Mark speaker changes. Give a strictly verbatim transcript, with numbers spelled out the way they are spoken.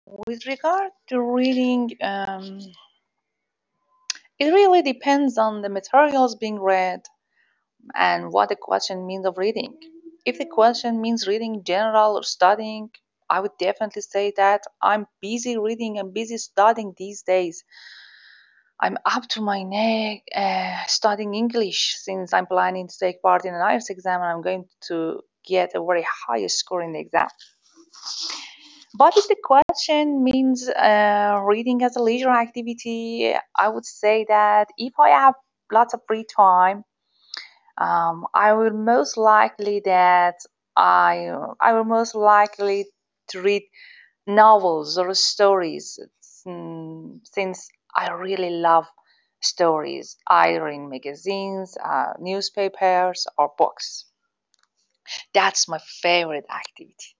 Speaker 1: With regard to reading, um, it really depends on the materials being read and what the question means of reading. If the question means reading general or studying, I would definitely say that I'm busy reading and busy studying these days. I'm up to my neck uh, studying English since I'm planning to take part in an I E L T S exam and I'm going to get a very high score in the exam. But if the question means uh, reading as a leisure activity, I would say that if I have lots of free time, um, I will most likely that I I will most likely to read novels or stories, mm, since I really love stories, either in magazines, uh, newspapers, or books. That's my favorite activity.